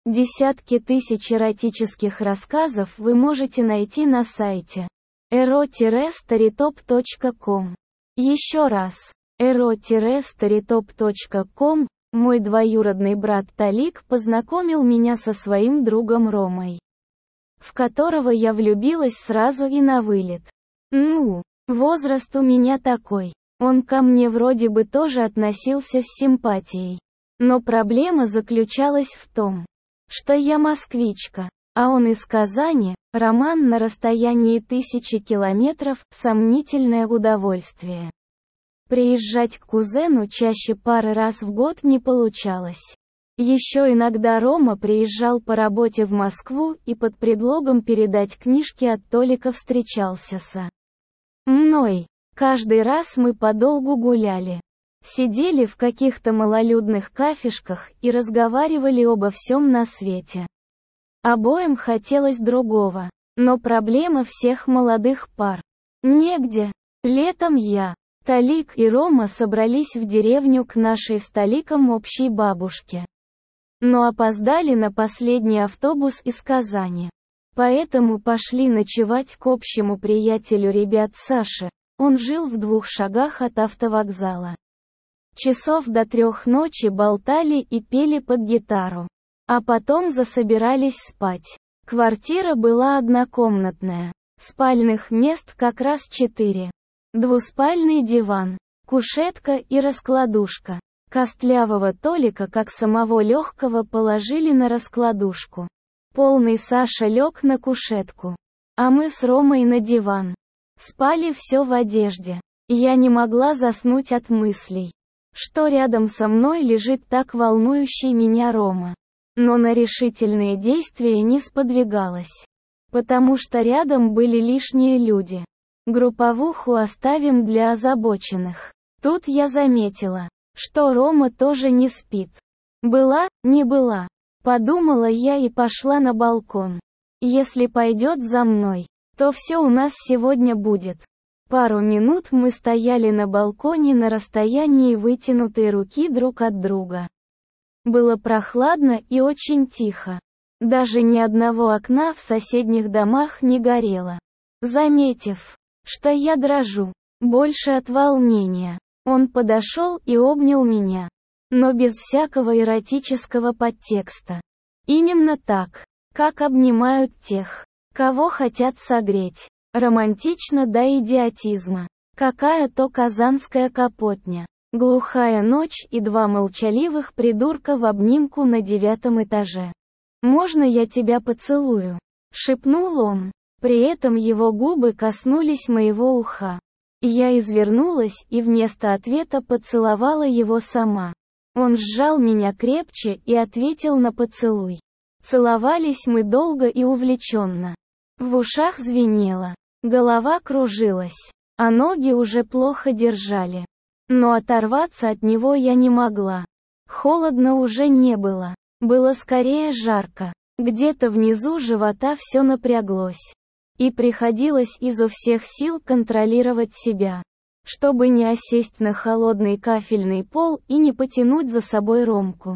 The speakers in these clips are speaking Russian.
Десятки тысяч эротических рассказов вы можете найти на сайте ero-storytop.com. Еще раз, ero-storytop.com. Мой двоюродный брат Талик познакомил меня со своим другом Ромой, в которого я влюбилась сразу и на вылет. Возраст у меня такой. Он ко мне вроде бы тоже относился с симпатией. Но проблема заключалась в том, что я москвичка, а он из Казани. Роман на расстоянии 1000 километров – сомнительное удовольствие. Приезжать к кузену чаще пары раз в год не получалось. Еще иногда Рома приезжал по работе в Москву и под предлогом передать книжки от Толика встречался со мной. Каждый раз мы подолгу гуляли. Сидели в каких-то малолюдных кафешках и разговаривали обо всем на свете. Обоим хотелось другого. Но проблема всех молодых пар. Негде. Летом я, Талик и Рома собрались в деревню к нашей с Таликом общей бабушке. Но опоздали на последний автобус из Казани. Поэтому пошли ночевать к общему приятелю ребят Саше. Он жил в 2 шагах от автовокзала. Часов до 3 ночи болтали и пели под гитару. А потом засобирались спать. Квартира была однокомнатная. Спальных мест как раз 4. Двуспальный диван, кушетка и раскладушка. Костлявого Толика как самого легкого положили на раскладушку. Полный Саша лег на кушетку. А мы с Ромой на диван. Спали все в одежде. Я не могла заснуть от мыслей, что рядом со мной лежит так волнующий меня Рома. Но на решительные действия не сподвигалась. Потому что рядом были лишние люди. Групповуху оставим для озабоченных. Тут я заметила, что Рома тоже не спит. Была, не была. Подумала я и пошла на балкон. Если пойдет за мной, то все у нас сегодня будет. Пару минут мы стояли на балконе на расстоянии вытянутой руки друг от друга. Было прохладно и очень тихо. Даже ни одного окна в соседних домах не горело. Заметив, что я дрожу, больше от волнения, он подошел и обнял меня. Но без всякого эротического подтекста. Именно так, как обнимают тех, кого хотят согреть. Романтично до идиотизма. Какая-то казанская капотня. Глухая ночь и 2 молчаливых придурка в обнимку на 9 этаже. «Можно я тебя поцелую?» — шепнул он. При этом его губы коснулись моего уха. Я извернулась и вместо ответа поцеловала его сама. Он сжал меня крепче и ответил на поцелуй. Целовались мы долго и увлеченно. В ушах звенело, голова кружилась, а ноги уже плохо держали. Но оторваться от него я не могла. Холодно уже не было. Было скорее жарко. Где-то внизу живота все напряглось. И приходилось изо всех сил контролировать себя, чтобы не осесть на холодный кафельный пол и не потянуть за собой Ромку.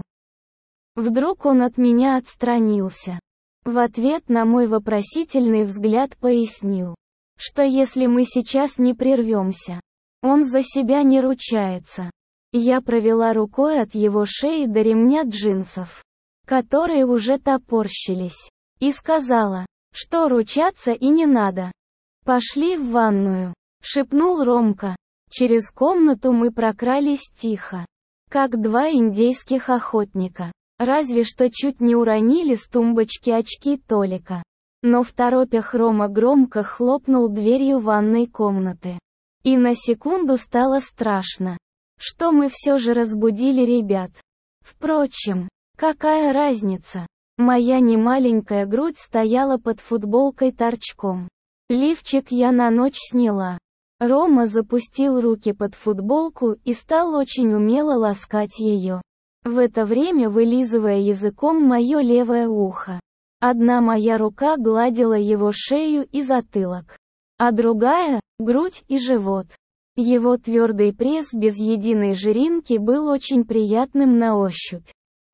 Вдруг он от меня отстранился. В ответ на мой вопросительный взгляд пояснил, что если мы сейчас не прервемся, он за себя не ручается. Я провела рукой от его шеи до ремня джинсов, которые уже топорщились, и сказала, что ручаться и не надо. «Пошли в ванную», — шепнул Ромка. Через комнату мы прокрались тихо, как 2 индейских охотника. Разве что чуть не уронили с тумбочки очки Толика. Но в торопях Рома громко хлопнул дверью ванной комнаты. И на секунду стало страшно, что мы все же разбудили ребят. Впрочем, какая разница? Моя немаленькая грудь стояла под футболкой торчком. Лифчик я на ночь сняла. Рома запустил руки под футболку и стал очень умело ласкать ее, в это время вылизывая языком мое левое ухо. Одна моя рука гладила его шею и затылок, а другая — грудь и живот. Его твердый пресс без единой жиринки был очень приятным на ощупь.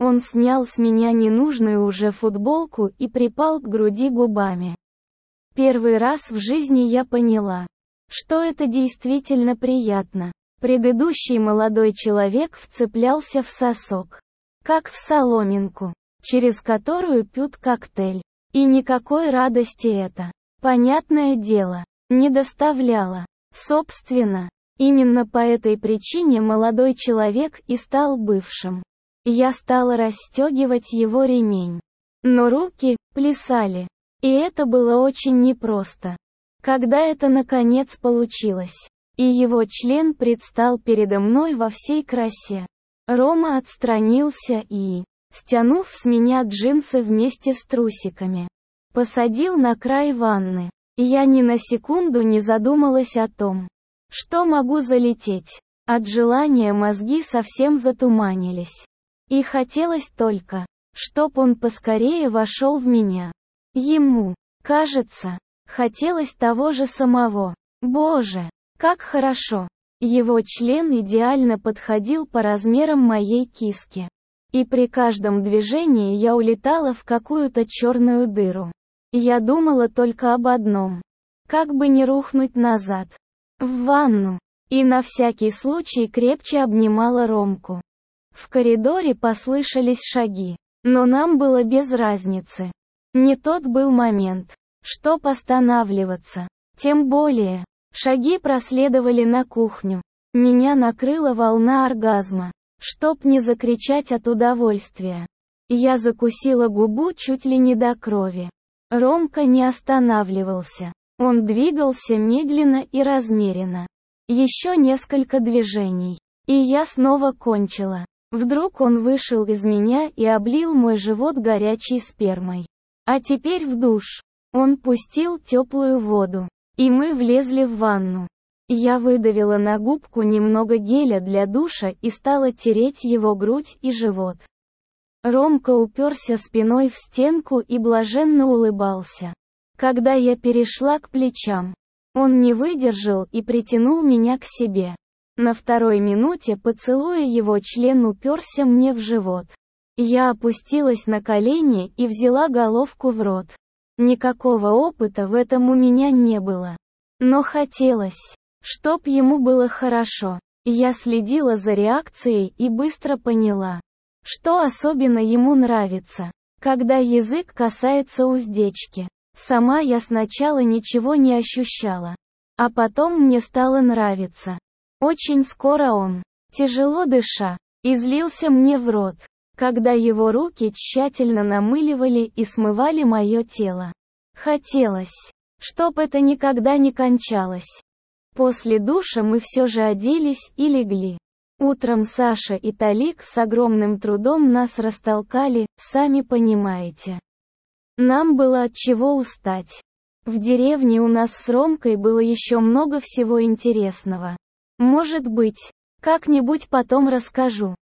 Он снял с меня ненужную уже футболку и припал к груди губами. Первый раз в жизни я поняла, что это действительно приятно. Предыдущий молодой человек вцеплялся в сосок, как в соломинку, через которую пьют коктейль. И никакой радости это, понятное дело, не доставляло. Собственно, именно по этой причине молодой человек и стал бывшим. Я стала расстегивать его ремень. Но руки плясали. И это было очень непросто. Когда это наконец получилось, и его член предстал передо мной во всей красе, Рома отстранился и, стянув с меня джинсы вместе с трусиками, посадил на край ванны. Я ни на секунду не задумалась о том, что могу залететь. От желания мозги совсем затуманились. И хотелось только, чтоб он поскорее вошел в меня. Ему, кажется, хотелось того же самого. Боже, как хорошо! Его член идеально подходил по размерам моей киски. И при каждом движении я улетала в какую-то черную дыру. Я думала только об одном. Как бы не рухнуть назад. В ванну. И на всякий случай крепче обнимала Ромку. В коридоре послышались шаги. Но нам было без разницы. Не тот был момент, чтоб останавливаться. Тем более, шаги проследовали на кухню. Меня накрыла волна оргазма, чтоб не закричать от удовольствия. Я закусила губу чуть ли не до крови. Ромка не останавливался. Он двигался медленно и размеренно. Еще несколько движений. И я снова кончила. Вдруг он вышел из меня и облил мой живот горячей спермой. А теперь в душ. Он пустил теплую воду. И мы влезли в ванну. Я выдавила на губку немного геля для душа и стала тереть его грудь и живот. Ромка уперся спиной в стенку и блаженно улыбался. Когда я перешла к плечам, он не выдержал и притянул меня к себе. На второй минуте поцелуя его член уперся мне в живот. Я опустилась на колени и взяла головку в рот. Никакого опыта в этом у меня не было. Но хотелось, чтоб ему было хорошо. Я следила за реакцией и быстро поняла, что особенно ему нравится, когда язык касается уздечки. Сама я сначала ничего не ощущала. А потом мне стало нравиться. Очень скоро он, тяжело дыша, излился мне в рот, когда его руки тщательно намыливали и смывали мое тело. Хотелось, чтоб это никогда не кончалось. После душа мы все же оделись и легли. Утром Саша и Талик с огромным трудом нас растолкали, сами понимаете. Нам было от чего устать. В деревне у нас с Ромкой было еще много всего интересного. Может быть, как-нибудь потом расскажу.